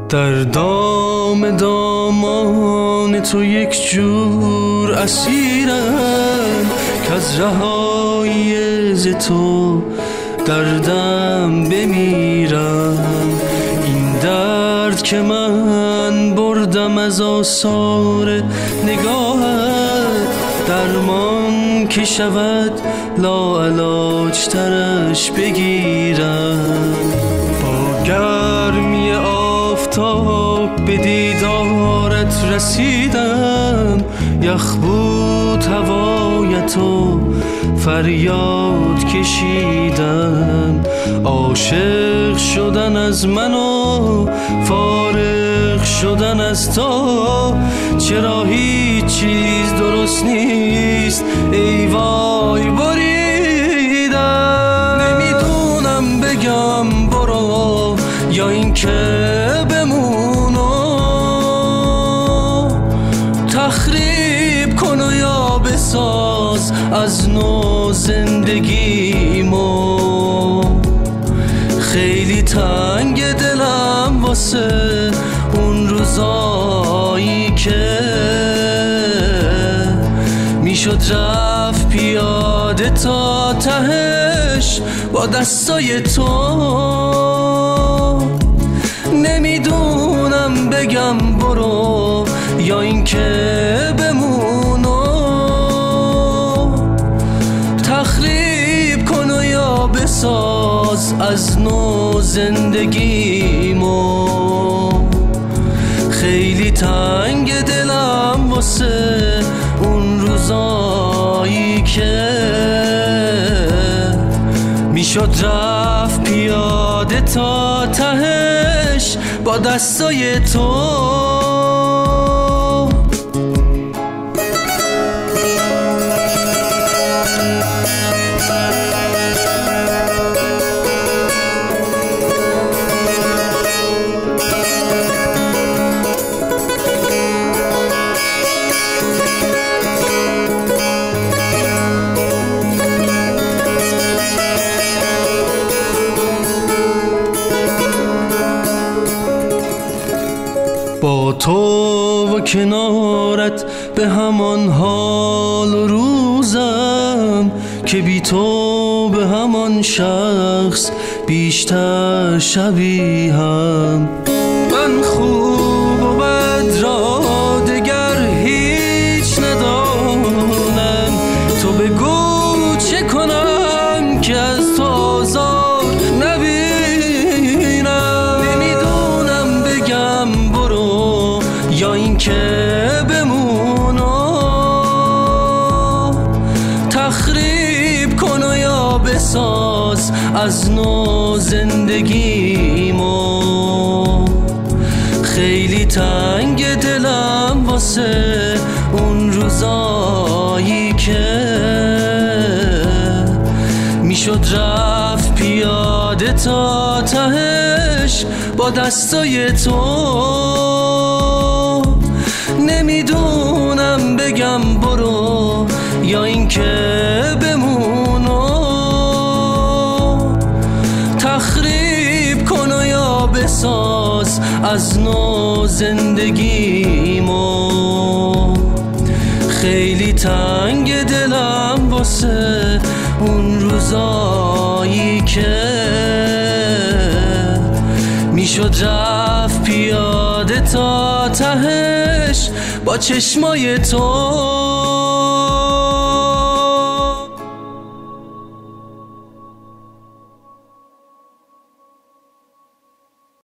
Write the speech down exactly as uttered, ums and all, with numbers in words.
در دام دامان تو یک جور اسیرم که از رهایی ز تو دردم بمیرم. این درد که من بردم از آثار نگاهت، درمان که شود لاعلاج ترش بگیرم. با گرمی آفتاب به دیدارت رسیدم، یخ بود هوایتو فریاد کشیدم. عاشق شدن از من و فارغ شدن از تو، چرا هیچ چیز درست نیست ای وای بریدم. نمیدونم بگم برو یا این که بمونو، تخریب کن و یا بساز از نو زندگیمو. خیلی تنگ دلم واسه اون روزایی که میشد رفت پیاده تا تهش با دستای تو. نمیدونم بگم برو یا این که بمونو، تخریب کن و یا بساز از نو زندگیمو. خیلی تنگ دلم واسه اون روزایی که میشد رفت پیاده تا تهش با دستای تو. با تو و کنارت به همان حال و روزم، که بی تو به همان شخص بیشتر شبیهم. من خوب و بد را دگر هیچ ندانم، تو بگو چه کنم که از تو آزار نبینم. نمیدونم بگم برو یا این که بمونو، تخریب کن و یا بساز از نو زندگیمو. خیلی تنگ دلم واسه اون روزایی که میشد رفت پیاده تا تهش با دستای تو. نمیدونم بگم برو یا این که بمونو، تخریب کن و یا بساز از نو زندگیمو. خیلی تنگ دلم واسه اون روزایی که میشد رفت پیاده تا تهش با چشمای تو.